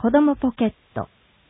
子どもポケット。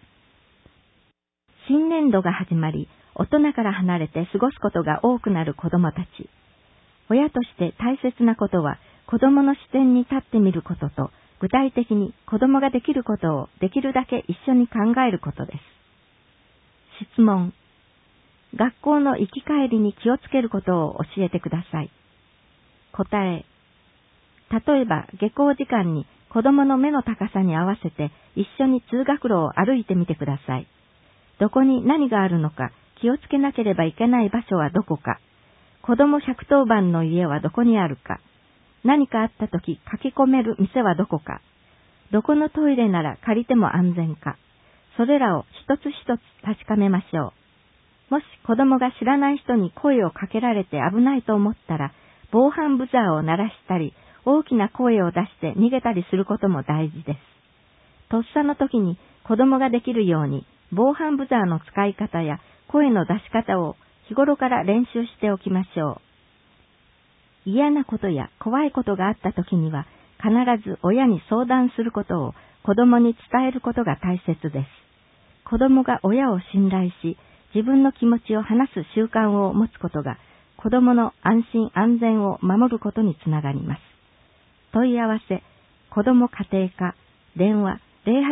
新年度が始まり、大人から離れて過ごすことが多くなる子どもたち。親として大切なことは、子どもの視点に立ってみることと、具体的に子どもができることをできるだけ一緒に考えることです。質問。学校の行き帰りに気をつけることを教えてください。答え。例えば下校時間に子どもの目の高さに合わせて一緒に通学路を歩いてみてください。どこに何があるのか、気をつけなければいけない場所はどこか、子ども110番の家はどこにあるか、何かあったとき駆け込める店はどこか、どこのトイレなら借りても安全か、それらを一つ一つ確かめましょう。もし子供が知らない人に声をかけられて危ないと思ったら、防犯ブザーを鳴らしたり、大きな声を出して逃げたりすることも大事です。とっさの時に子供ができるように、防犯ブザーの使い方や声の出し方を日頃から練習しておきましょう。嫌なことや怖いことがあった時には、必ず親に相談することを子供に伝えることが大切です。子供が親を信頼し、自分の気持ちを話す習慣を持つことが、子供の安心安全を守ることにつながります。問い合わせ、子供家庭課、電話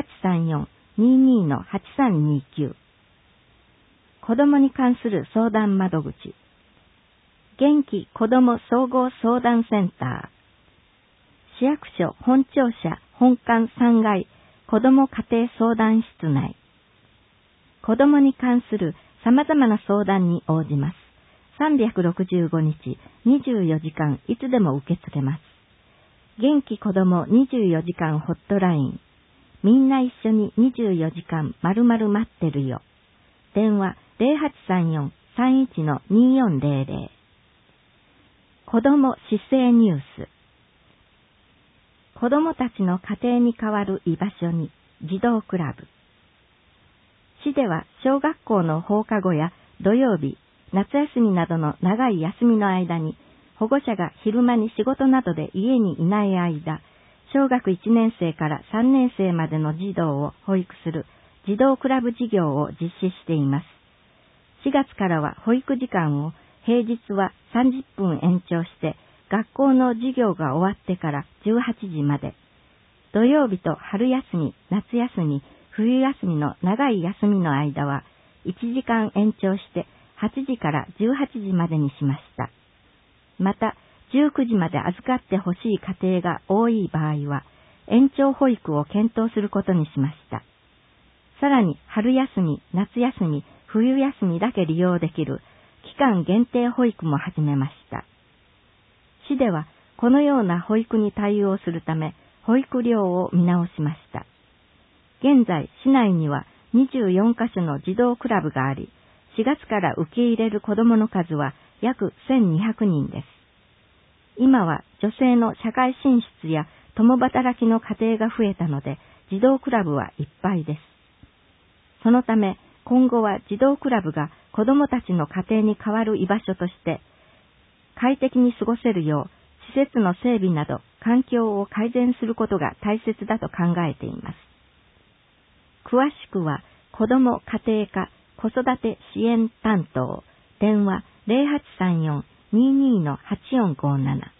0834-22-8329。子供に関する相談窓口、元気子供総合相談センター、市役所本庁舎本館3階子供家庭相談室内。子供に関する様々な相談に応じます。365日、24時間いつでも受け付けます。元気子供24時間ホットライン。みんな一緒に24時間丸々待ってるよ。電話 0834-31-2400。子供姿勢ニュース。子供たちの家庭に代わる居場所に児童クラブ。市では小学校の放課後や土曜日、夏休みなどの長い休みの間に、保護者が昼間に仕事などで家にいない間、小学1年生から3年生までの児童を保育する児童クラブ事業を実施しています。4月からは保育時間を平日は30分延長して、学校の授業が終わってから18時まで、土曜日と春休み、夏休み、冬休みの長い休みの間は1時間延長して8時から18時までにしました。また、19時まで預かってほしい家庭が多い場合は、延長保育を検討することにしました。さらに、春休み、夏休み、冬休みだけ利用できる期間限定保育も始めました。市では、このような保育に対応するため、保育料を見直しました。現在、市内には24カ所の児童クラブがあり、4月から受け入れる子どもの数は約1200人です。今は女性の社会進出や共働きの家庭が増えたので、児童クラブはいっぱいです。そのため、今後は児童クラブが子どもたちの家庭に代わる居場所として、快適に過ごせるよう、施設の整備など環境を改善することが大切だと考えています。詳しくは、子ども家庭課子育て支援担当、電話 0834-22-8457